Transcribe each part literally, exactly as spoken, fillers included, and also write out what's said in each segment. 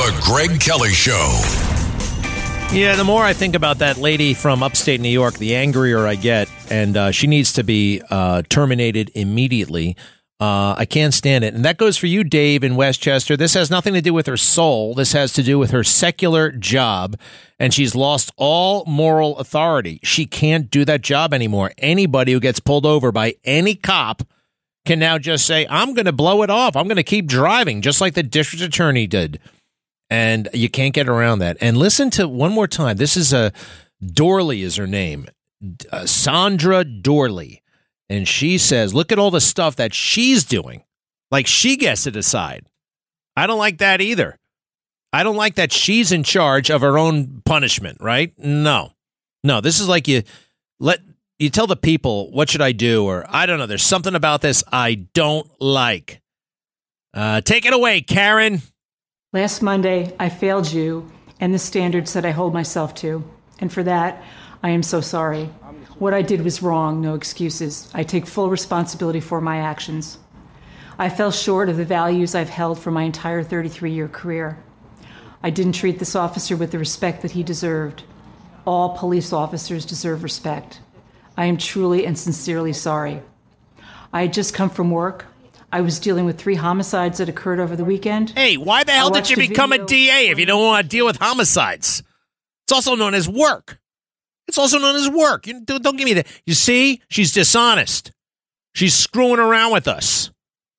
The Greg Kelly Show. Yeah, the more I think about that lady from upstate New York, the angrier I get, and uh, she needs to be uh, terminated immediately. Uh, I can't stand it. And that goes for you, Dave, in Westchester. This has nothing to do with her soul. This has to do with her secular job, and she's lost all moral authority. She can't do that job anymore. Anybody who gets pulled over by any cop can now just say, I'm going to blow it off. I'm going to keep driving, just like the district attorney did. And you can't get around that. And listen to one more time. This is a Dorley is her name, uh, Sandra Dorley. And she says, look at all the stuff that she's doing. Like she gets to decide. I don't like that either. I don't like that she's in charge of her own punishment, right? No, no, this is like you let you tell the people, what should I do? Or I don't know. There's something about this I don't like. Uh, take it away, Karen. Last Monday, I failed you and the standards that I hold myself to. And for that, I am so sorry. What I did was wrong, no excuses. I take full responsibility for my actions. I fell short of the values I've held for my entire thirty-three-year career. I didn't treat this officer with the respect that he deserved. All police officers deserve respect. I am truly and sincerely sorry. I had just come from work. I was dealing with three homicides that occurred over the weekend. Hey, why the hell did you become a D A if you don't want to deal with homicides? It's also known as work. It's also known as work. You, don't, don't give me that. You see, she's dishonest. She's screwing around with us.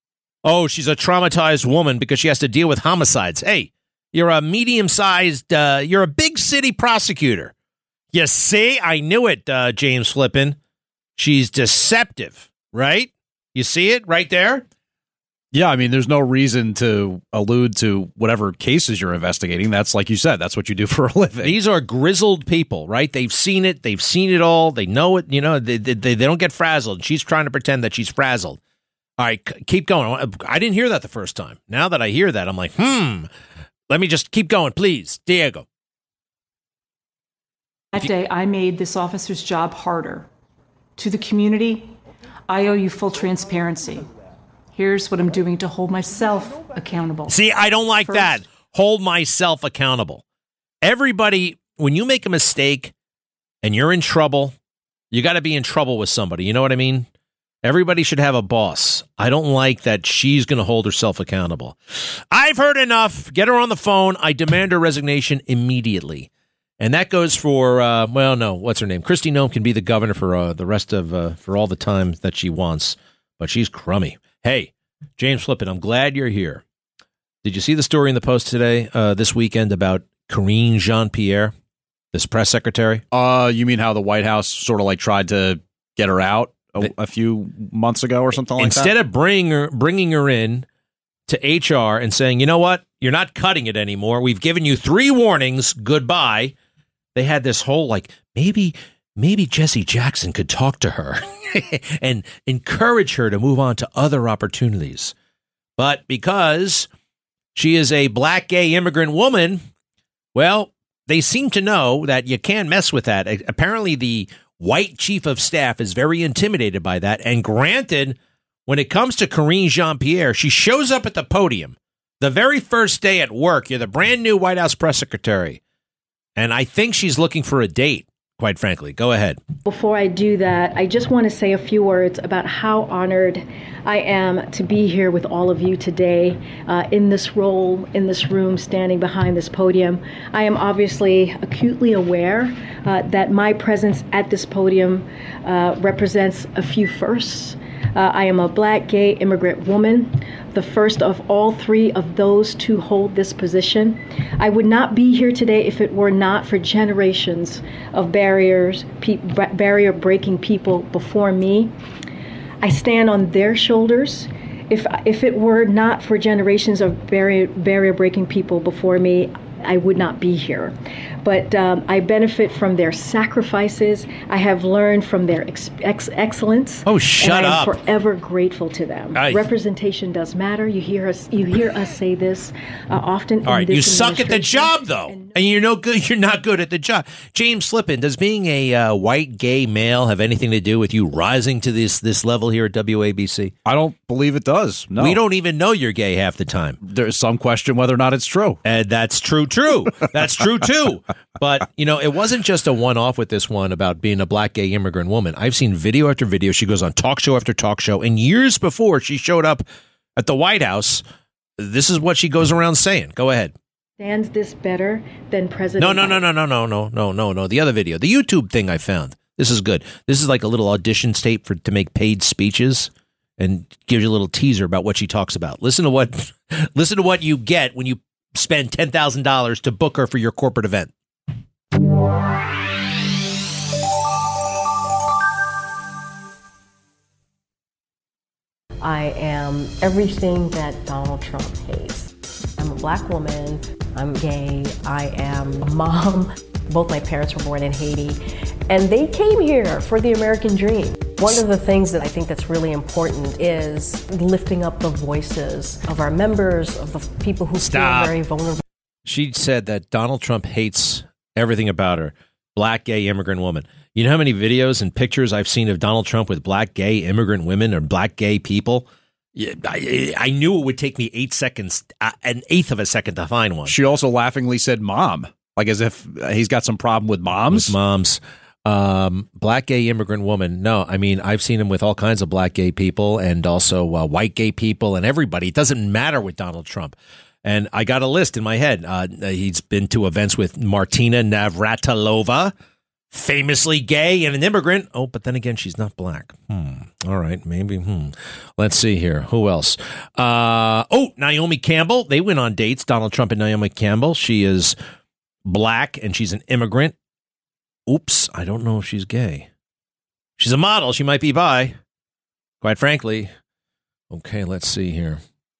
Oh, she's a traumatized woman because she has to deal with homicides. Hey, you're a medium-sized, uh, you're a big city prosecutor. You see, I knew it, uh, James Flippin. She's deceptive, right? You see it right there? Yeah, I mean, there's no reason to allude to whatever cases you're investigating. That's, like you said, that's what you do for a living. These are grizzled people, right? They've seen it. They've seen it all. They know it. You know, they they, they don't get frazzled. She's trying to pretend that she's frazzled. All right, c- keep going. I didn't hear that the first time. Now that I hear that, I'm like, hmm, let me just keep going, please. Diego. That day, I made this officer's job harder. To the community, I owe you full transparency. Here's what I'm doing to hold myself accountable. See, I don't like First, that. Hold myself accountable. Everybody, when you make a mistake and you're in trouble, you got to be in trouble with somebody. You know what I mean? Everybody should have a boss. I don't like that she's going to hold herself accountable. I've heard enough. Get her on the phone. I demand her resignation immediately. And that goes for, uh, well, no, what's her name? Kristi Noem can be the governor for uh, the rest of, uh, for all the time that she wants. But she's crummy. Hey, James Flippin, I'm glad you're here. Did you see the story in the Post today, uh, this weekend, about Karine Jean-Pierre, this press secretary? Uh, you mean how the White House sort of like tried to get her out a, a few months ago or something like Instead that? Instead of bring her, bringing her in to H R and saying, you know what, you're not cutting it anymore. We've given you three warnings. Goodbye. They had this whole like, maybe... Maybe Jesse Jackson could talk to her and encourage her to move on to other opportunities. But because she is a black gay immigrant woman, well, they seem to know that you can't mess with that. Apparently, the white chief of staff is very intimidated by that. And granted, when it comes to Karine Jean-Pierre, she shows up at the podium the very first day at work. You're the brand new White House press secretary. And I think she's looking for a date. Quite frankly. Go ahead. Before I do that, I just want to say a few words about how honored I am to be here with all of you today uh, in this role, in this room, standing behind this podium. I am obviously acutely aware uh, that my presence at this podium uh, represents a few firsts. Uh, I am a black gay immigrant woman, the first of all three of those to hold this position. I would not be here today if it were not for generations of barriers, pe- barrier-breaking people before me. I stand on their shoulders. If if it were not for generations of barrier barrier-breaking people before me, I would not be here. But um, I benefit from their sacrifices. I have learned from their ex- ex- excellence. Oh, shut and I am up. forever grateful to them. I, Representation does matter. You hear us. You hear us say this uh, often. All right, in you this suck at the job, though, and, and you're no good. You're not good at the job. James Flippin, does being a uh, white gay male have anything to do with you rising to this this level here at W A B C? I don't believe it does. No, we don't even know you're gay half the time. There's some question whether or not it's true, and that's true. True, that's true too. But you know, it wasn't just a one-off with this one about being a black gay immigrant woman. I've seen video after video. She goes on talk show after talk show, and years before she showed up at the White House, this is what she goes around saying. Go ahead. Stands this better than President? No, no, no, no, no, no, no, no, no, no. The other video, the YouTube thing I found. This is good. This is like a little audition tape for to make paid speeches, and gives you a little teaser about what she talks about. Listen to what, listen to what you get when you spend ten thousand dollars to book her for your corporate event. I am everything that Donald Trump hates. I'm a black woman, I'm gay, I am a mom. Both my parents were born in Haiti, and they came here for the American dream. One of the things that I think that's really important is lifting up the voices of our members, of the people who Stop. feel very vulnerable. She said that Donald Trump hates everything about her, black gay immigrant woman. You know how many videos and pictures I've seen of Donald Trump with black gay immigrant women or black gay people? I, I knew it would take me eight seconds, uh, an eighth of a second to find one. She also laughingly said mom, like as if he's got some problem with moms. With moms. Um, black gay immigrant woman. No, I mean, I've seen him with all kinds of black gay people and also uh, white gay people and everybody. It doesn't matter with Donald Trump. And I got a list in my head. Uh, he's been to events with Martina Navratilova, famously gay and an immigrant. Oh, but then again, she's not black. Hmm. All right, maybe. Hmm. Let's see here. Who else? Uh, oh, Naomi Campbell. They went on dates, Donald Trump and Naomi Campbell. She is black and she's an immigrant. Oops, I don't know if she's gay. She's a model. She might be bi, quite frankly. Okay, let's see here.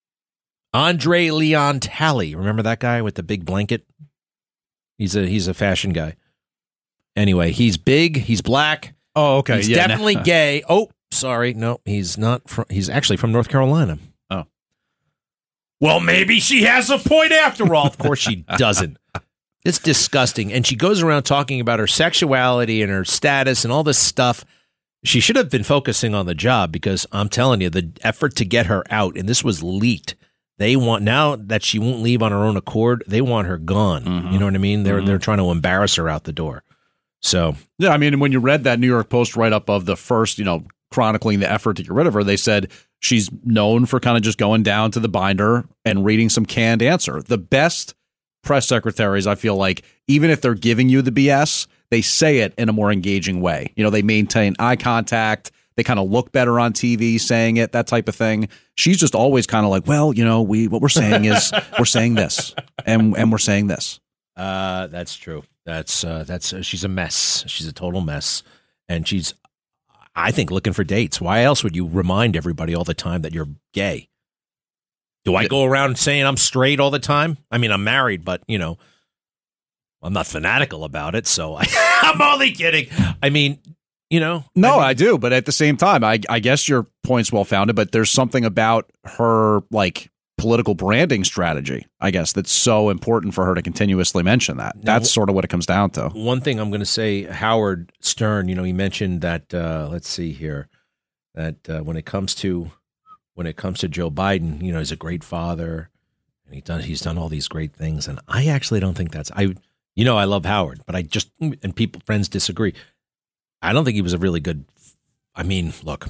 Andre Leon Talley. Remember that guy with the big blanket? He's a he's a fashion guy. Anyway, he's big. He's black. Oh, okay. He's yeah, definitely no. gay. Oh, sorry. No, he's not. From, he's actually from North Carolina. Oh. Well, maybe she has a point after all. Of course she doesn't. It's disgusting. And she goes around talking about her sexuality and her status and all this stuff. She should have been focusing on the job because I'm telling you, the effort to get her out, and this was leaked. They want, now that she won't leave on her own accord, they want her gone. Mm-hmm. You know what I mean? They're mm-hmm. they're trying to embarrass her out the door. So yeah, I mean, when you read that New York Post write-up of the first, you know, chronicling the effort to get rid of her, they said she's known for kind of just going down to the binder and reading some canned answer. The best press secretaries, I feel like, even if they're giving you the B S, they say it in a more engaging way. You know, they maintain eye contact. They kind of look better on T V saying it, that type of thing. She's just always kind of like, well, you know, we what we're saying is we're saying this and and we're saying this. Uh, that's true. That's uh, that's uh, she's a mess. She's a total mess, and she's, I think, looking for dates. Why else would you remind everybody all the time that you're gay? Do I go around saying I'm straight all the time? I mean, I'm married, but you know, I'm not fanatical about it. So I, I'm only kidding. I mean, you know, no, I, mean, I do, but at the same time, I, I guess your point's well founded. But there's something about her like political branding strategy, I guess, that's so important for her to continuously mention that. Now, that's sort of what it comes down to. One thing I'm going to say, Howard Stern, you know, he mentioned that. Uh, let's see here, that uh, when it comes to when it comes to Joe Biden, you know, he's a great father, and he done he's done all these great things, and I actually don't think that's I. You know, I love Howard, but I just and people friends disagree. I don't think he was a really good. I mean, look.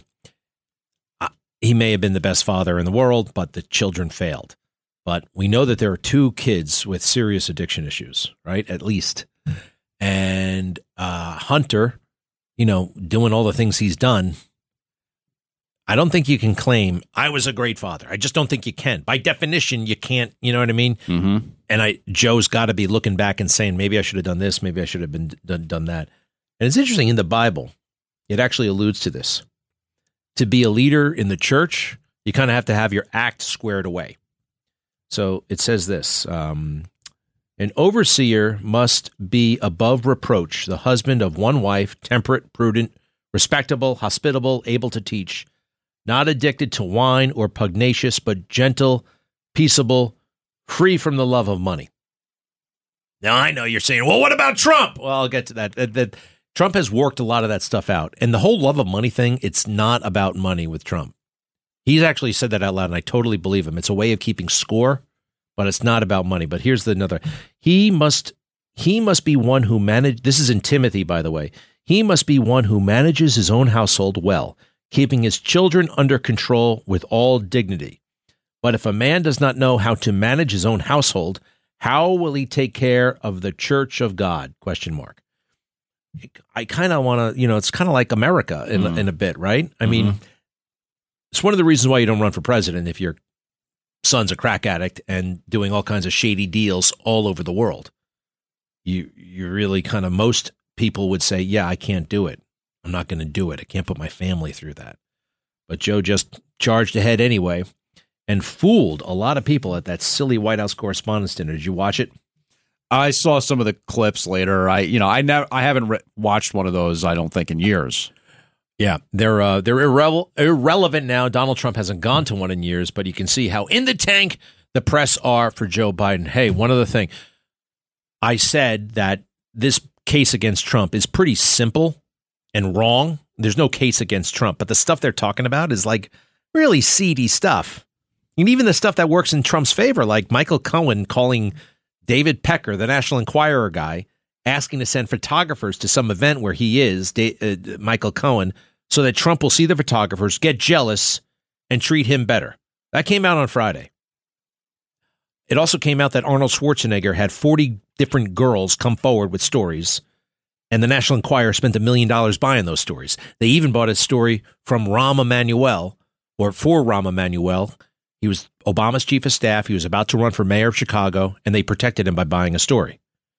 He may have been the best father in the world, but the children failed. But we know that there are two kids with serious addiction issues, right? At least. And uh, Hunter, you know, doing all the things he's done, I don't think you can claim, I was a great father. I just don't think you can. By definition, you can't, you know what I mean? Mm-hmm. And I Joe's got to be looking back and saying, maybe I should have done this, maybe I should have been done, done that. And it's interesting, in the Bible, it actually alludes to this. To be a leader in the church, you kind of have to have your act squared away. So it says this um, An overseer must be above reproach, the husband of one wife, temperate, prudent, respectable, hospitable, able to teach, not addicted to wine or pugnacious, but gentle, peaceable, free from the love of money. Now, I know you're saying, well, what about Trump? Well, I'll get to that. That, that Trump has worked a lot of that stuff out. And the whole love of money thing, it's not about money with Trump. He's actually said that out loud, and I totally believe him. It's a way of keeping score, but it's not about money. But here's the another. He must he must be one who manage. This is in Timothy, by the way. He must be one who manages his own household well, keeping his children under control with all dignity. But if a man does not know how to manage his own household, how will he take care of the church of God? Question mark. I kind of want to, you know, it's kind of like America in, mm. in a bit, right? I mm-hmm. mean, it's one of the reasons why you don't run for president if your son's a crack addict and doing all kinds of shady deals all over the world. You, you really kind of, most people would say, yeah, I can't do it. I'm not going to do it. I can't put my family through that. But Joe just charged ahead anyway and fooled a lot of people at that silly White House Correspondents' Dinner. Did you watch it? I saw some of the clips later. I, you know, I never, I haven't re- watched one of those, I don't think, in years. Yeah, they're uh, they're irre- irrelevant now. Donald Trump hasn't gone to one in years, but you can see how in the tank the press are for Joe Biden. Hey, one other thing. I said that this case against Trump is pretty simple and wrong. There's no case against Trump, but the stuff they're talking about is like really seedy stuff. And even the stuff that works in Trump's favor, like Michael Cohen calling David Pecker, the National Enquirer guy, asking to send photographers to some event where he is, da- uh, Michael Cohen, so that Trump will see the photographers, get jealous, and treat him better. That came out on Friday. It also came out that Arnold Schwarzenegger had forty different girls come forward with stories, and the National Enquirer spent a million dollars buying those stories. They even bought a story from Rahm Emanuel, or for Rahm Emanuel. He was Obama's chief of staff. He was about to run for mayor of Chicago, and they protected him by buying a story.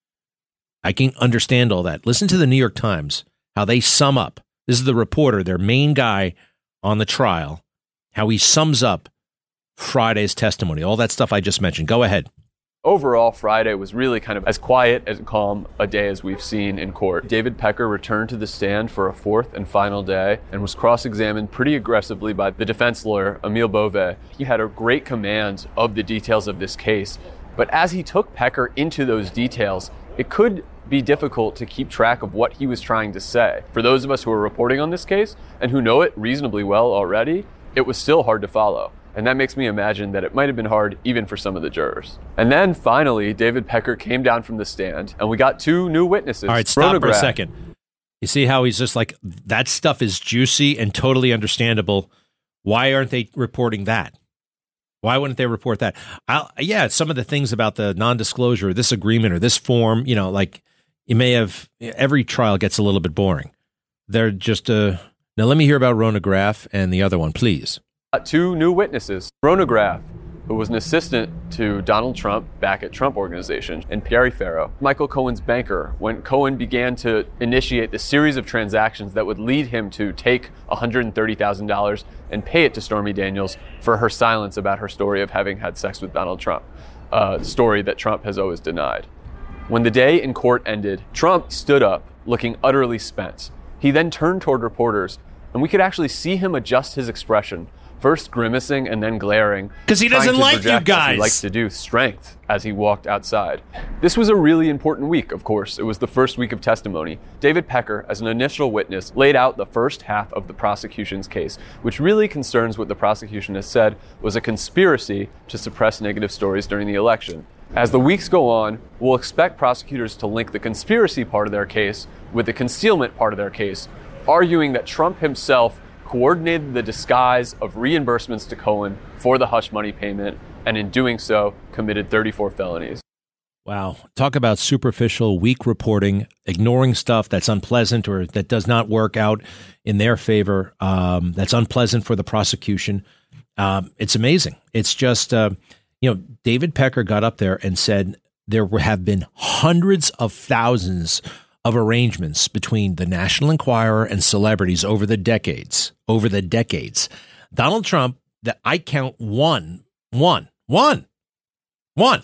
I can understand all that. Listen to the New York Times, how they sum up. This is the reporter, their main guy on the trial, how he sums up Friday's testimony, all that stuff I just mentioned. Go ahead. Overall, Friday was really kind of as quiet and calm a day as we've seen in court. David Pecker returned to the stand for a fourth and final day and was cross-examined pretty aggressively by the defense lawyer, Emile Beauvais. He had a great command of the details of this case, but as he took Pecker into those details, it could be difficult to keep track of what he was trying to say. For those of us who are reporting on this case and who know it reasonably well already, it was still hard to follow. And that makes me imagine that it might have been hard even for some of the jurors. And then finally, David Pecker came down from the stand and we got two new witnesses. All right, stop for a second. You see how he's just like, that stuff is juicy and totally understandable. Why aren't they reporting that? Why wouldn't they report that? I'll, yeah, some of the things about the non-disclosure, or this agreement, or this form, you know, like you may have, every trial gets a little bit boring. They're just, uh, now let me hear about Rona Graff and the other one, please. Two new witnesses, Rona Graff, who was an assistant to Donald Trump back at Trump Organization, and Perry Farrow, Michael Cohen's banker, when Cohen began to initiate the series of transactions that would lead him to take one hundred thirty thousand dollars and pay it to Stormy Daniels for her silence about her story of having had sex with Donald Trump, a story that Trump has always denied. When the day in court ended, Trump stood up looking utterly spent. He then turned toward reporters, and we could actually see him adjust his expression, first grimacing and then glaring. Because he doesn't like you guys. As he likes to do, strength as he walked outside. This was a really important week, of course. It was the first week of testimony. David Pecker, as an initial witness, laid out the first half of the prosecution's case, which really concerns what the prosecution has said was a conspiracy to suppress negative stories during the election. As the weeks go on, we'll expect prosecutors to link the conspiracy part of their case with the concealment part of their case, arguing that Trump himself coordinated the disguise of reimbursements to Cohen for the hush money payment, and in doing so, committed thirty-four felonies. Wow. Talk about superficial, weak reporting, ignoring stuff that's unpleasant or that does not work out in their favor, um, that's unpleasant for the prosecution. Um, it's amazing. It's just, uh, you know, David Pecker got up there and said there have been hundreds of thousands of arrangements between the National Enquirer and celebrities over the decades, over the decades. Donald Trump, that I count one, one, one, one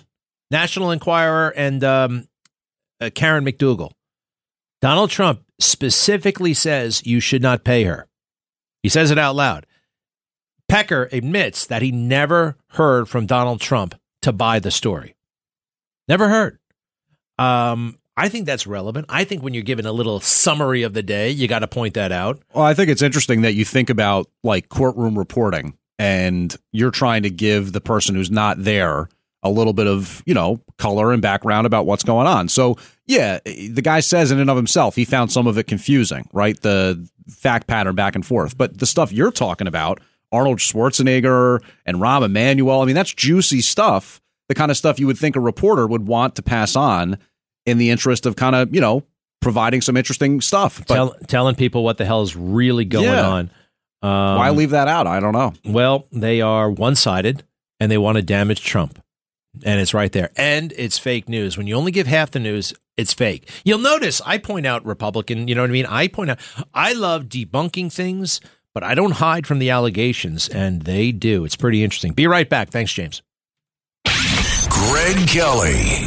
National Enquirer and um, uh, Karen McDougal. Donald Trump specifically says you should not pay her. He says it out loud. Pecker admits that he never heard from Donald Trump to buy the story. Never heard. Um, I think that's relevant. I think when you're given a little summary of the day, you got to point that out. Well, I think it's interesting that you think about like courtroom reporting and you're trying to give the person who's not there a little bit of, you know, color and background about what's going on. So, yeah, the guy says in and of himself, he found some of it confusing, right? The fact pattern back and forth. But the stuff you're talking about, Arnold Schwarzenegger and Rahm Emanuel, I mean, that's juicy stuff, the kind of stuff you would think a reporter would want to pass on in the interest of kind of, you know, providing some interesting stuff. But, Tell, telling people what the hell is really going yeah. on. Um, Why leave that out? I don't know. Well, they are one-sided, and they want to damage Trump. And it's right there. And it's fake news. When you only give half the news, it's fake. You'll notice I point out Republican, you know what I mean? I point out, I love debunking things, but I don't hide from the allegations, and they do. It's pretty interesting. Be right back. Thanks, James. Greg Kelly.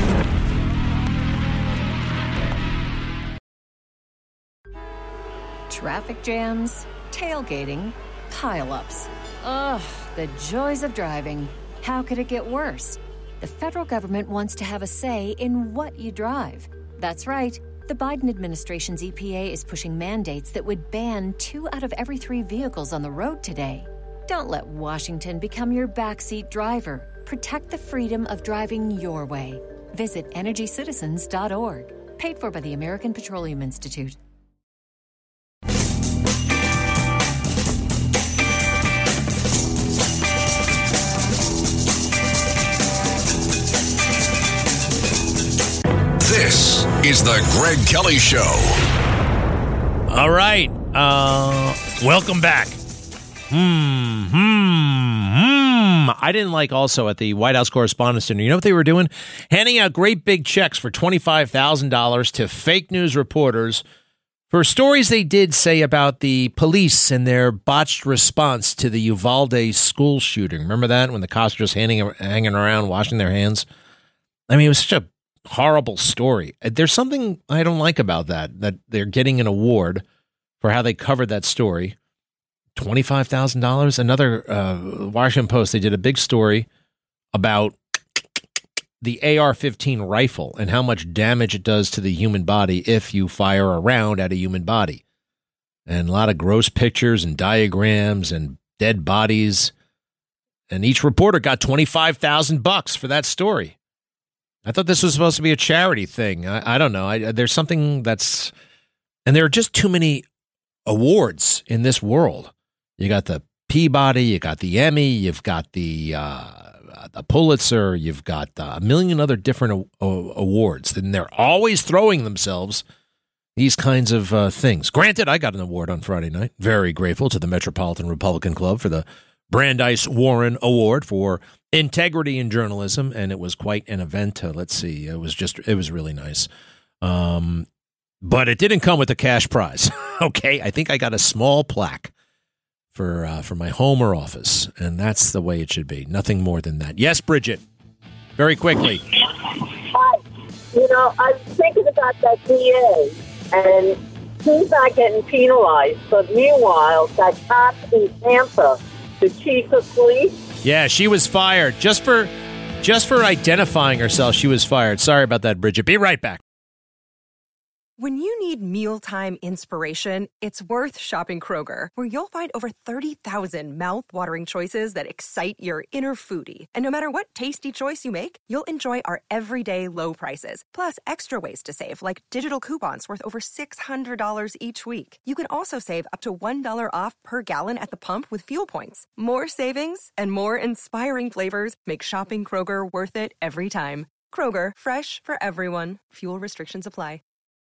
Traffic jams, tailgating, pileups. Ugh, the joys of driving. How could it get worse? The federal government wants to have a say in what you drive. That's right. The Biden administration's E P A is pushing mandates that would ban two out of every three vehicles on the road today. Don't let Washington become your backseat driver. Protect the freedom of driving your way. Visit energy citizens dot org. Paid for by the American Petroleum Institute. This is the Greg Kelly Show. All right. Uh, welcome back. Hmm, hmm, hmm. I didn't like also at the White House Correspondents' Dinner, you know what they were doing? Handing out great big checks for twenty-five thousand dollars to fake news reporters for stories they did say about the police and their botched response to the Uvalde school shooting. Remember that? When the cops were just hanging, hanging around, washing their hands? I mean, it was such a horrible story. There's something I don't like about that, that they're getting an award for how they covered that story. twenty-five thousand dollars. Another uh, Washington Post, they did a big story about the A R fifteen rifle and how much damage it does to the human body if you fire a round at a human body. And a lot of gross pictures and diagrams and dead bodies. And each reporter got twenty-five thousand bucks for that story. I thought this was supposed to be a charity thing. I, I don't know. I, there's something that's, and there are just too many awards in this world. You got the Peabody, you got the Emmy, you've got the uh, the Pulitzer, you've got a million other different a- a- awards, and they're always throwing themselves these kinds of uh, things. Granted, I got an award on Friday night. Very grateful to the Metropolitan Republican Club for the Brandeis Warren Award for integrity in journalism, and it was quite an event. Uh, let's see, it was just, it was really nice. Um, but it didn't come with a cash prize. Okay, I think I got a small plaque for uh, for my home or office, and that's the way it should be. Nothing more than that. Yes, Bridget, very quickly. Hi. You know, I was thinking about that D A, and he's not getting penalized, but meanwhile, that cop in Tampa, the chief of police. Yeah, she was fired just for just for identifying herself. She was fired. Sorry about that, Bridget. Be right back. When you need mealtime inspiration, it's worth shopping Kroger, where you'll find over thirty thousand mouth-watering choices that excite your inner foodie. And no matter what tasty choice you make, you'll enjoy our everyday low prices, plus extra ways to save, like digital coupons worth over six hundred dollars each week. You can also save up to one dollar off per gallon at the pump with fuel points. More savings and more inspiring flavors make shopping Kroger worth it every time. Kroger, fresh for everyone. Fuel restrictions apply.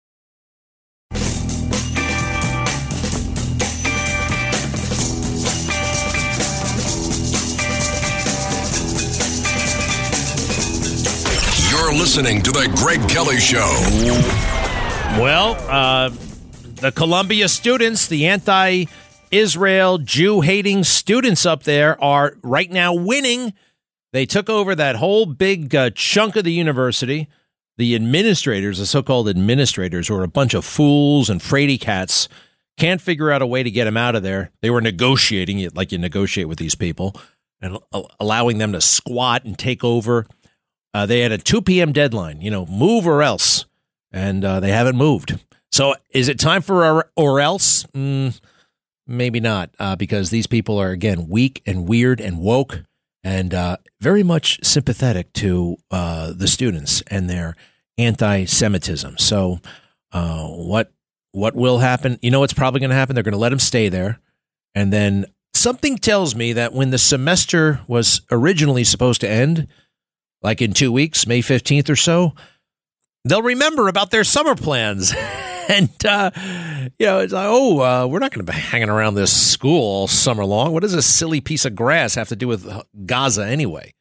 You're listening to the Greg Kelly Show. Well, uh, the Columbia students, the anti-Israel, Jew-hating students up there are right now winning They took over that whole big uh, chunk of the university. The administrators, the so-called administrators, were a bunch of fools and fraidy cats. Can't figure out a way to get them out of there. They were negotiating it like you negotiate with these people and allowing them to squat and take over. Uh, they had a two p.m. deadline, you know, move or else. And uh, they haven't moved. So is it time for or, or else? Mm, maybe not, uh, because these people are, again, weak and weird and woke and uh, very much sympathetic to uh, the students and their anti-Semitism. So uh, what what will happen? You know what's probably going to happen? They're going to let them stay there. And then something tells me that when the semester was originally supposed to end, like in two weeks, May fifteenth or so, they'll remember about their summer plans. And, uh, you know, it's like, oh, uh, we're not going to be hanging around this school all summer long. What does a silly piece of grass have to do with Gaza anyway?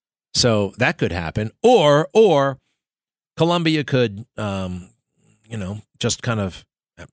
So that could happen. Or, or Columbia could, um, you know, just kind of,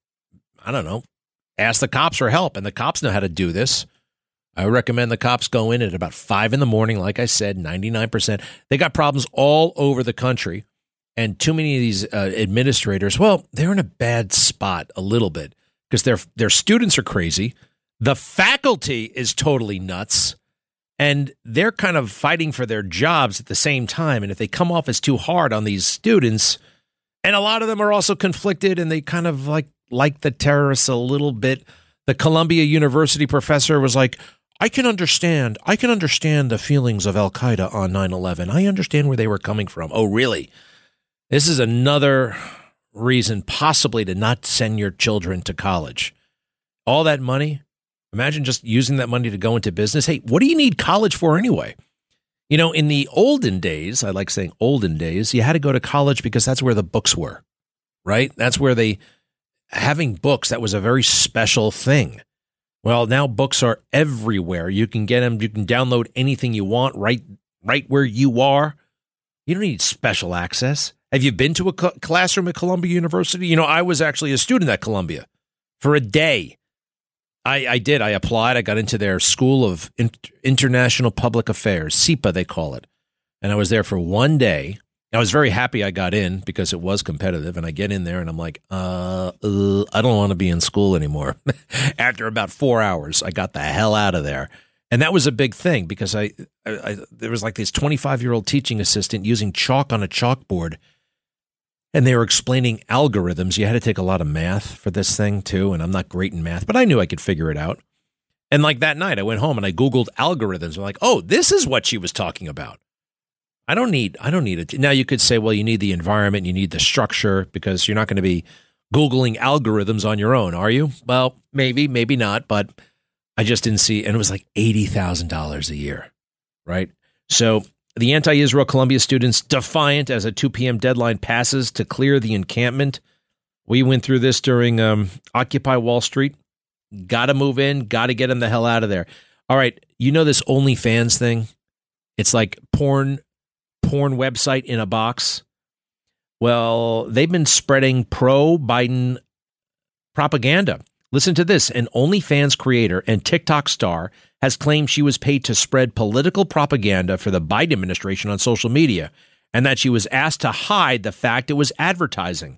I don't know, ask the cops for help. And the cops know how to do this. I recommend the cops go in at about five in the morning. Like I said, ninety-nine percent. They got problems all over the country. And too many of these uh, administrators, well, they're in a bad spot a little bit because their their students are crazy. The faculty is totally nuts. And they're kind of fighting for their jobs at the same time. And if they come off as too hard on these students, and a lot of them are also conflicted and they kind of like like the terrorists a little bit. The Columbia University professor was like, I can understand. I can understand the feelings of Al-Qaeda on nine eleven. I understand where they were coming from. Oh, really? This is another reason possibly to not send your children to college. All that money, imagine just using that money to go into business. Hey, what do you need college for anyway? You know, in the olden days, I like saying olden days, you had to go to college because that's where the books were, right? That's where they, having books, that was a very special thing. Well, now books are everywhere. You can get them, you can download anything you want right, right where you are. You don't need special access. Have you been to a cl- classroom at Columbia University? You know, I was actually a student at Columbia for a day. I, I did. I applied. I got into their School of In- International Public Affairs, S I P A, they call it. And I was there for one day. I was very happy I got in because it was competitive. And I get in there and I'm like, uh, uh I don't want to be in school anymore. After about four hours, I got the hell out of there. And that was a big thing because I, I, I there was like this twenty-five-year-old teaching assistant using chalk on a chalkboard. And they were explaining algorithms. You had to take a lot of math for this thing, too. And I'm not great in math, but I knew I could figure it out. And like that night, I went home and I Googled algorithms. I'm like, oh, this is what she was talking about. I don't need I don't need it. Now, you could say, well, you need the environment, you need the structure, because you're not going to be Googling algorithms on your own, are you? Well, maybe, maybe not. But I just didn't see. And it was like eighty thousand dollars a year, right? So the anti-Israel Columbia students defiant as a two p.m. deadline passes to clear the encampment. We went through this during um, Occupy Wall Street. Got to move in. Got to get them the hell out of there. All right. You know this OnlyFans thing? It's like porn, porn website in a box. Well, they've been spreading pro-Biden propaganda. Listen to this. An OnlyFans creator and TikTok star has claimed she was paid to spread political propaganda for the Biden administration on social media and that she was asked to hide the fact it was advertising.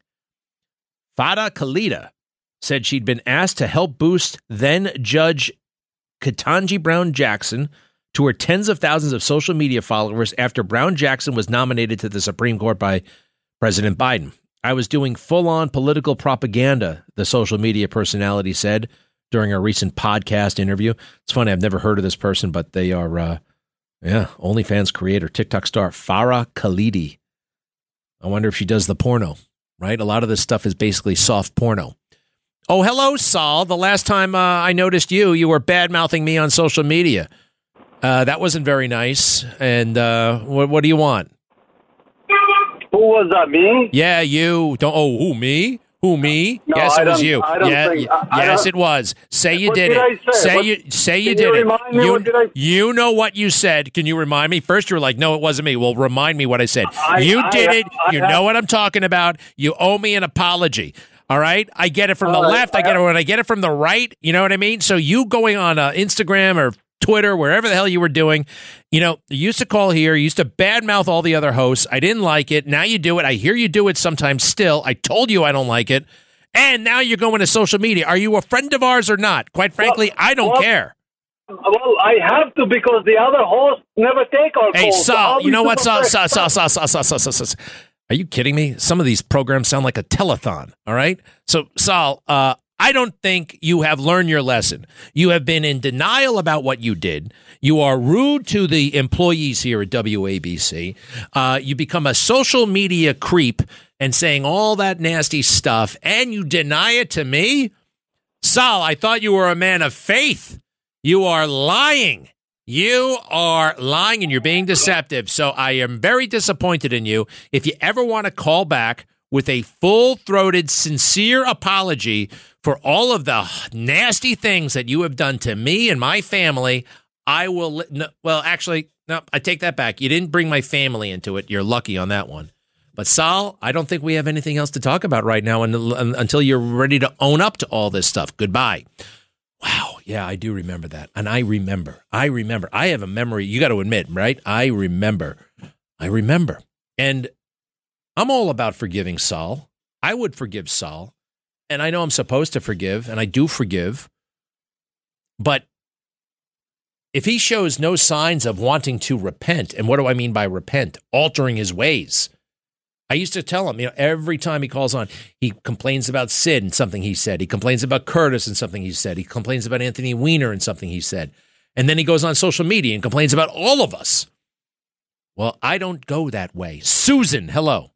Farah Khalida said she'd been asked to help boost then Judge Ketanji Brown Jackson to her tens of thousands of social media followers after Brown Jackson was nominated to the Supreme Court by President Biden. I was doing full-on political propaganda, the social media personality said during a recent podcast interview. It's funny, I've never heard of this person, but they are, uh, yeah, OnlyFans creator, TikTok star, Farah Khalidi. I wonder if she does the porno, right? A lot of this stuff is basically soft porno. Oh, hello, Saul. The last time uh, I noticed you, you were bad-mouthing me on social media. Uh, that wasn't very nice. And uh, what, what do you want? Who was that, me? Yeah, you. Don't. Oh, who, me? Who, me? No, yes, I it was don't- you. I don't yeah, think- y- I- I yes, don't- it was. Say you What did did it. I say? Say What- you. Say you Can did you it. remind me? You, What did I- you know what you said. Can you remind me? First, you were like, "No, it wasn't me." Well, remind me what I said. I- you I did have- it. I you have- know what I'm talking about. You owe me an apology. All right, I get it from the All right, left. I I get it have- when I get it from the right. You know what I mean? So you going on uh, Instagram or Twitter, wherever the hell you were doing. You know, you used to call here, you used to badmouth all the other hosts. I didn't like it. Now you do it. I hear you do it sometimes still. I told you I don't like it. And now you're going to social media. Are you a friend of ours or not? Quite frankly, well, I don't well, care. Well, I have to because the other hosts never take our hey, calls. Hey, Sal, so you know what, Sal, Sal, Sal, Sal, Sal, Sal, Sal, Sal, Sal. Are you kidding me? Some of these programs sound like a telethon, all right? So, Sal, uh, I don't think you have learned your lesson. You have been in denial about what you did. You are rude to the employees here at W A B C. Uh, you become a social media creep and saying all that nasty stuff, and you deny it to me? Sal, I thought you were a man of faith. You are lying. You are lying, and you're being deceptive. So I am very disappointed in you. If you ever want to call back with a full-throated, sincere apology for all of the nasty things that you have done to me and my family, I will. No, well, actually, no, I take that back. You didn't bring my family into it. You're lucky on that one. But Sal, I don't think we have anything else to talk about right now until you're ready to own up to all this stuff. Goodbye. Wow. Yeah, I do remember that. And I remember. I remember. I have a memory. You got to admit, right? I remember. I remember. And I'm all about forgiving Sal. I would forgive Sal. And I know I'm supposed to forgive, and I do forgive. But if he shows no signs of wanting to repent, and what do I mean by repent? Altering his ways. I used to tell him, you know, every time he calls on, he complains about Sid and something he said. He complains about Curtis and something he said. He complains about Anthony Weiner and something he said. And then he goes on social media and complains about all of us. Well, I don't go that way. Susan, hello.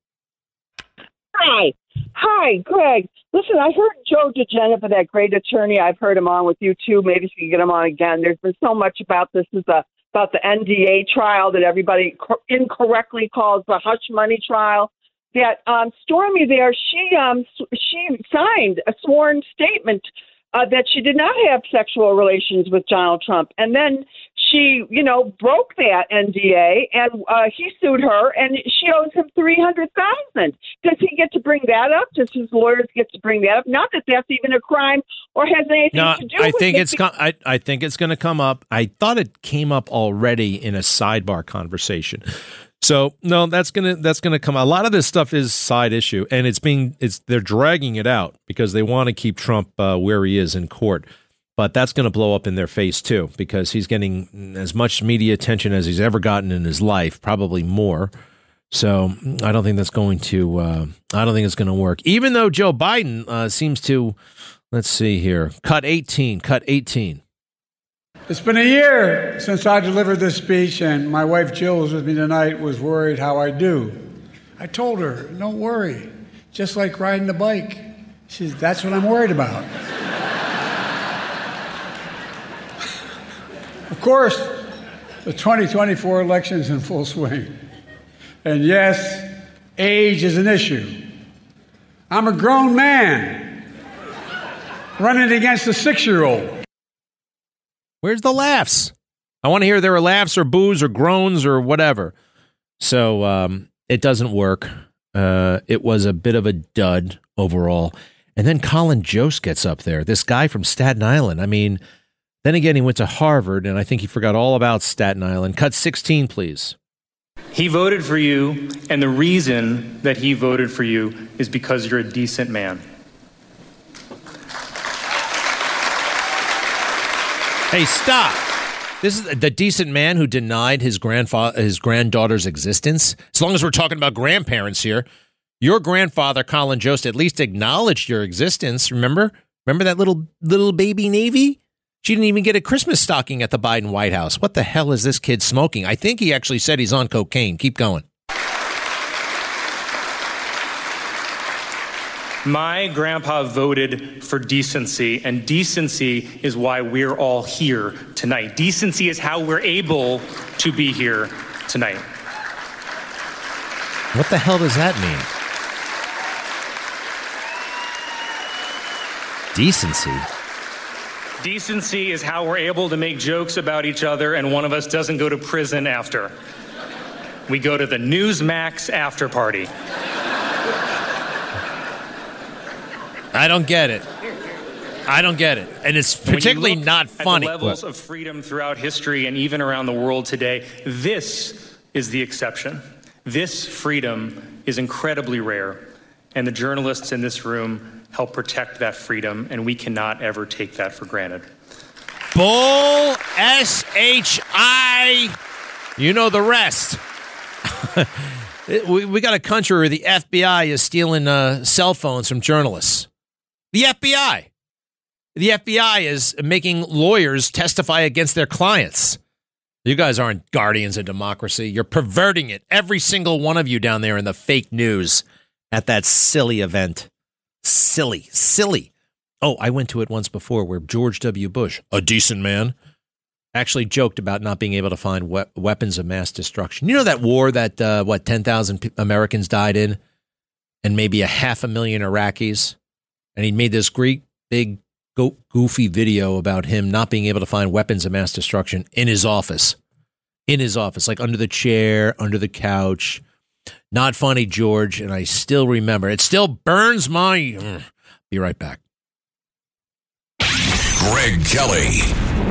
Hi. Hi, Greg. Listen, I heard Joe DeGenevieve, that great attorney. I've heard him on with you, too. Maybe you can get him on again. There's been so much about this. This is a, about the N D A trial that everybody co- incorrectly calls the hush money trial. That um, Stormy there, she um, she signed a sworn statement uh, that she did not have sexual relations with Donald Trump. And then she, you know, broke that N D A, and uh, he sued her, and she owes him three hundred thousand dollars. Does he get to bring that up? Does his lawyers get to bring that up? Not that that's even a crime or has anything no, to do I with think it. it's com- I, I think it's going to come up. I thought it came up already in a sidebar conversation. So no, that's gonna that's gonna come. A lot of this stuff is side issue, and it's being it's they're dragging it out because they want to keep Trump uh, where he is in court. But that's going to blow up in their face too, because he's getting as much media attention as he's ever gotten in his life, probably more. So I don't think that's going to uh, I don't think it's going to work. Even though Joe Biden uh, seems to, let's see here, cut eighteen, cut eighteen. It's been a year since I delivered this speech, and my wife Jill, who's with me tonight, was worried how I do. I told her, don't worry, just like riding a bike. She said, that's what I'm worried about. Of course, the twenty twenty-four election's in full swing. And yes, age is an issue. I'm a grown man running against a six-year-old. Where's the laughs? I want to hear there are laughs or boos or groans or whatever. So um, it doesn't work. Uh, it was a bit of a dud overall. And then Colin Jost gets up there, this guy from Staten Island. I mean, then again, he went to Harvard, and I think he forgot all about Staten Island. Cut sixteen, please. He voted for you, and the reason that he voted for you is because you're a decent man. Hey, stop. This is the decent man who denied his grandfather, his granddaughter's existence. As long as we're talking about grandparents here, your grandfather, Colin Jost, at least acknowledged your existence. Remember? Remember that little little baby Navy? She didn't even get a Christmas stocking at the Biden White House. What the hell is this kid smoking? I think he actually said he's on cocaine. Keep going. My grandpa voted for decency, and decency is why we're all here tonight. Decency is how we're able to be here tonight. What the hell does that mean? Decency? Decency is how we're able to make jokes about each other, and one of us doesn't go to prison after. We go to the Newsmax after party. I don't get it. I don't get it. And it's particularly not funny. At the levels of freedom throughout history and even around the world today, this is the exception. This freedom is incredibly rare, and the journalists in this room help protect that freedom, and we cannot ever take that for granted. Bull, S H I, you know the rest. we, we got a country where the F B I is stealing uh, cell phones from journalists. The F B I. The F B I is making lawyers testify against their clients. You guys aren't guardians of democracy. You're perverting it. Every single one of you down there in the fake news at that silly event. Silly. Silly. Oh, I went to it once before where George W. Bush, a decent man, actually joked about not being able to find we- weapons of mass destruction. You know that war that, uh, what, ten thousand p- Americans died in? And maybe a half a million Iraqis? And he made this great, big, go- goofy video about him not being able to find weapons of mass destruction in his office. In his office, like under the chair, under the couch. Not funny, George, and I still remember. It still burns my... Be right back. Greg Kelly.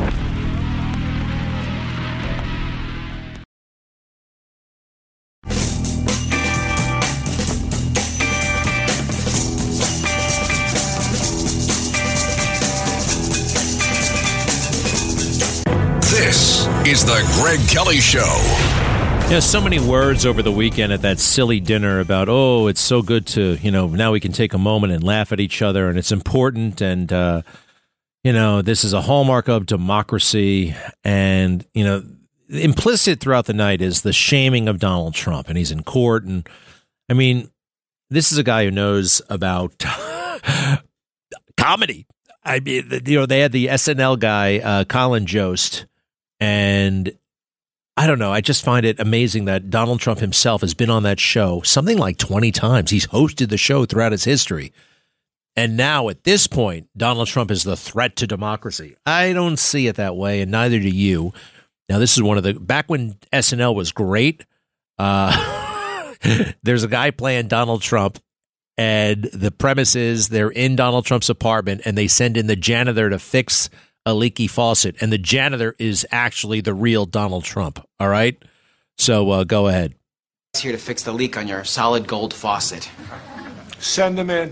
This is the Greg Kelly Show. Yeah, so many words over the weekend at that silly dinner about, oh, it's so good to, you know, now we can take a moment and laugh at each other, and it's important, and, uh, you know, this is a hallmark of democracy, and, you know, implicit throughout the night is the shaming of Donald Trump, and he's in court, and, I mean, this is a guy who knows about comedy. I mean, you know, they had the S N L guy, uh, Colin Jost, and I don't know. I just find it amazing that Donald Trump himself has been on that show something like twenty times. He's hosted the show throughout its history. And now at this point, Donald Trump is the threat to democracy. I don't see it that way, and neither do you. Now, this is one of the, back when S N L was great, uh, there's a guy playing Donald Trump, and the premise is they're in Donald Trump's apartment, and they send in the janitor to fix a leaky faucet, and the janitor is actually the real Donald Trump. All right, so uh, go ahead. He's here to fix the leak on your solid gold faucet. Send them in.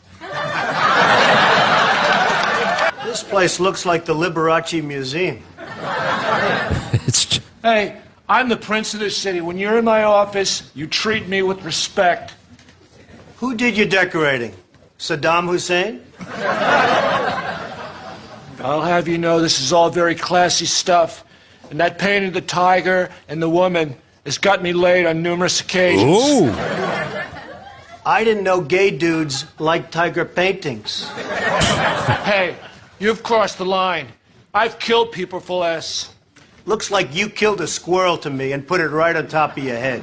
This place looks like the Liberace Museum. It's hey, I'm the prince of this city. When you're in my office, you treat me with respect. Who did your decorating? Saddam Hussein? I'll have you know this is all very classy stuff. And that painting of the tiger and the woman has got me laid on numerous occasions. Ooh. I didn't know gay dudes liked tiger paintings. Hey, you've crossed the line. I've killed people for less. Looks like you killed a squirrel to me and put it right on top of your head.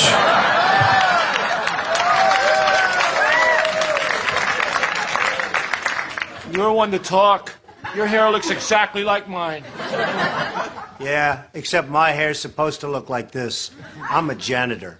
You're one to talk. Your hair looks exactly like mine. Yeah, except my hair's supposed to look like this. I'm a janitor.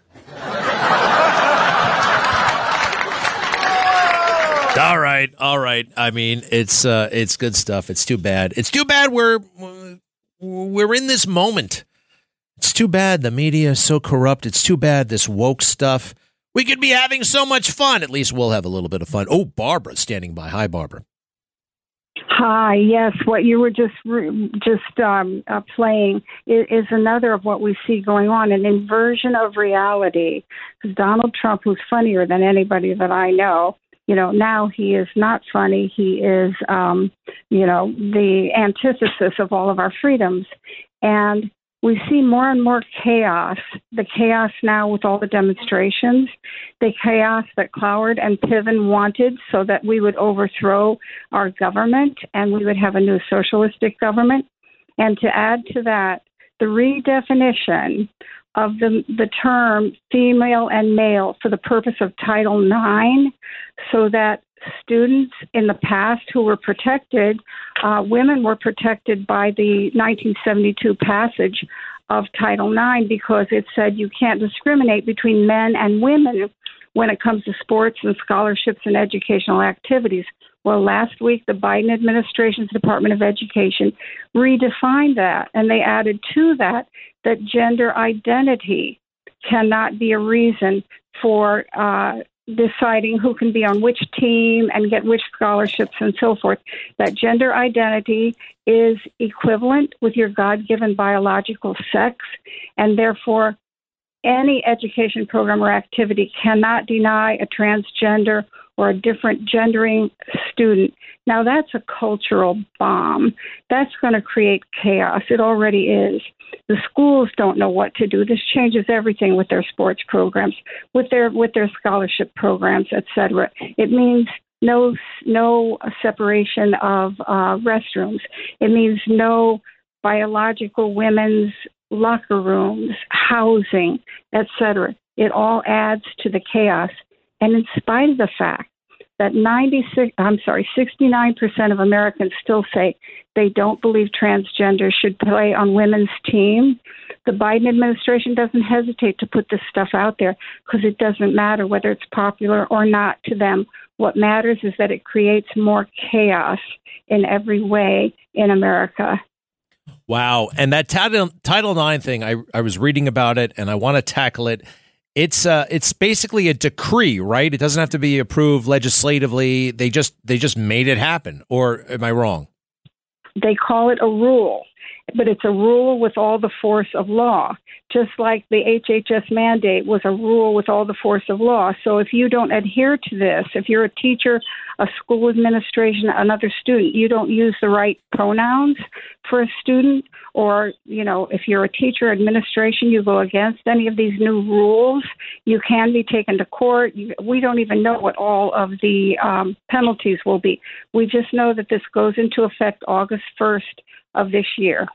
All right, all right. I mean, it's uh, it's good stuff. It's too bad. It's too bad we're we're in this moment. It's too bad the media is so corrupt. It's too bad this woke stuff. We could be having so much fun. At least we'll have a little bit of fun. Oh, Barbara's standing by. Hi, Barbara. Hi. Yes, what you were just just um, uh, playing is, is another of what we see going on, an inversion of reality. Because Donald Trump, who's funnier than anybody that I know, you know, now he is not funny. He is, um, you know, the antithesis of all of our freedoms. And we see more and more chaos, the chaos now with all the demonstrations, the chaos that Cloward and Piven wanted so that we would overthrow our government and we would have a new socialistic government. And to add to that, the redefinition of the, the term female and male for the purpose of Title nine, so that students in the past who were protected, uh, women were protected by the nineteen seventy-two passage of Title nine because it said you can't discriminate between men and women when it comes to sports and scholarships and educational activities. Well, last week, the Biden administration's Department of Education redefined that, and they added to that that gender identity cannot be a reason for uh, deciding who can be on which team and get which scholarships and so forth. That gender identity is equivalent with your God-given biological sex, and therefore any education program or activity cannot deny a transgender or a different gendering student. Now, that's a cultural bomb. That's going to create chaos. It already is. The schools don't know what to do. This changes everything with their sports programs, with their with their scholarship programs, et cetera. It means no no separation of uh, restrooms. It means no biological women's locker rooms, housing, et cetera. It all adds to the chaos. And in spite of the fact that ninety-six, I'm sorry, sixty-nine percent of Americans still say they don't believe transgender should play on women's team, the Biden administration doesn't hesitate to put this stuff out there because it doesn't matter whether it's popular or not to them. What matters is that it creates more chaos in every way in America. Wow. And that Title, Title nine thing, I, I was reading about it, and I want to tackle it. It's uh, it's basically a decree, right? It doesn't have to be approved legislatively. They just they just made it happen. Or am I wrong? They call it a rule, but it's a rule with all the force of law, just like the H H S mandate was a rule with all the force of law. So if you don't adhere to this, if you're a teacher, a school administration, another student, you don't use the right pronouns for a student, or, you know, if you're a teacher administration, you go against any of these new rules, you can be taken to court. You, we don't even know what all of the um, penalties will be. We just know that this goes into effect August first of this year.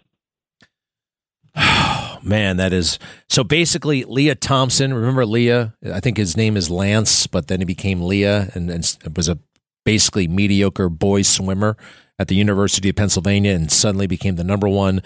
Man, that is so. Basically, Leah Thompson. Remember Leah? I think his name is Lance, but then he became Leah, and, and was a basically mediocre boy swimmer at the University of Pennsylvania, and suddenly became the number one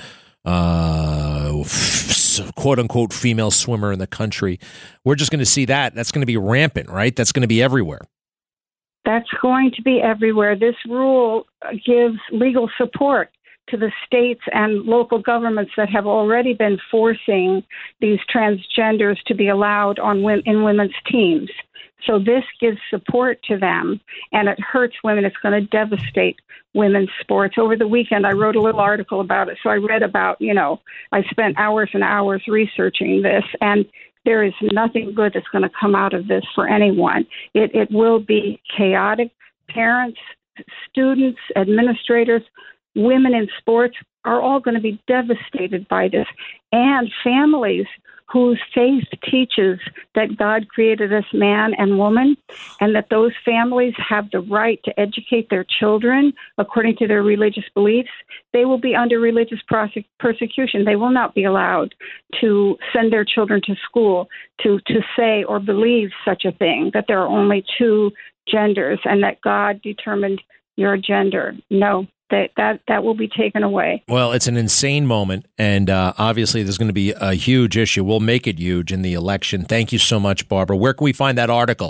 uh, f- quote unquote female swimmer in the country. We're just going to see that. That's going to be rampant, right? That's going to be everywhere. That's going to be everywhere. This rule gives legal support to the states and local governments that have already been forcing these transgenders to be allowed on in women's teams. So this gives support to them, and it hurts women. It's going to devastate women's sports. Over the weekend, I wrote a little article about it. So I read about, you know, I spent hours and hours researching this, and there is nothing good that's going to come out of this for anyone. It, it will be chaotic. Parents, students, administrators, women in sports are all going to be devastated by this, and families whose faith teaches that God created us man and woman, and that those families have the right to educate their children according to their religious beliefs. They will be under religious prosec- persecution. They will not be allowed to send their children to school to, to say or believe such a thing, that there are only two genders and that God determined your gender. No. That, that that will be taken away. Well, it's an insane moment, and uh, obviously there's going to be a huge issue. We'll make it huge in the election. Thank you so much, Barbara. Where can we find that article?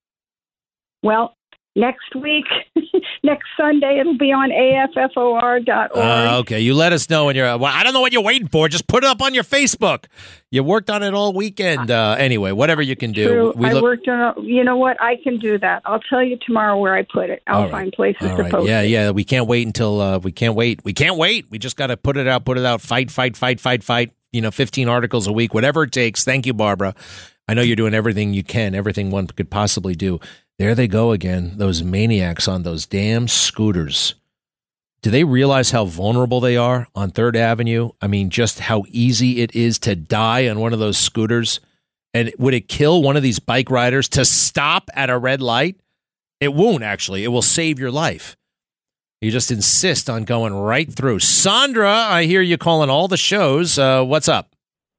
Well, next week, next Sunday, it'll be on A F F O R dot org. Uh, okay, you let us know when you're. Well, I don't know what you're waiting for. Just put it up on your Facebook. You worked on it all weekend. Uh, anyway, whatever you can do. True. We I look- worked on it. You know what? I can do that. I'll tell you tomorrow where I put it. I'll right. find places all to right. post Yeah, it. yeah. We can't wait until uh, we can't wait. We can't wait. We just got to put it out. Put it out. Fight, fight, fight, fight, fight. You know, fifteen articles a week, whatever it takes. Thank you, Barbara. I know you're doing everything you can, everything one could possibly do. There they go again, those maniacs on those damn scooters. Do they realize how vulnerable they are on Third Avenue? I mean, just how easy it is to die on one of those scooters. And would it kill one of these bike riders to stop at a red light? It won't, actually. It will save your life. You just insist on going right through. Sandra, I hear you calling all the shows. Uh, what's up?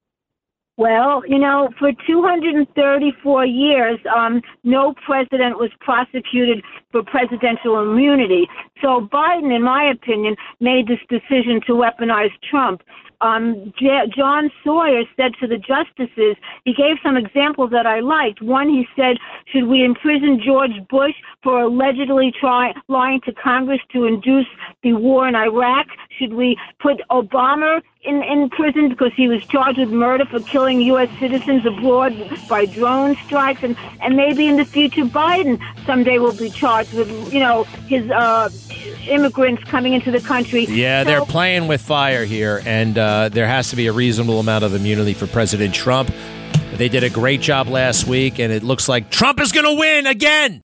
Well, you know, for two hundred thirty-four years, um, no president was prosecuted for presidential immunity. So Biden, in my opinion, made this decision to weaponize Trump. um, J- John Sawyer said to the justices, he gave some examples that I liked. One, he said, should we imprison George Bush for allegedly try, lying to Congress to induce the war in Iraq? Should we put Obama in, in prison because he was charged with murder for killing U S citizens abroad by drone strikes? And, and maybe in the future, Biden someday will be charged with, you know, his uh, immigrants coming into the country. Yeah, So- they're playing with fire here, and uh, there has to be a reasonable amount of immunity for President Trump. They did a great job last week, and it looks like Trump is going to win again.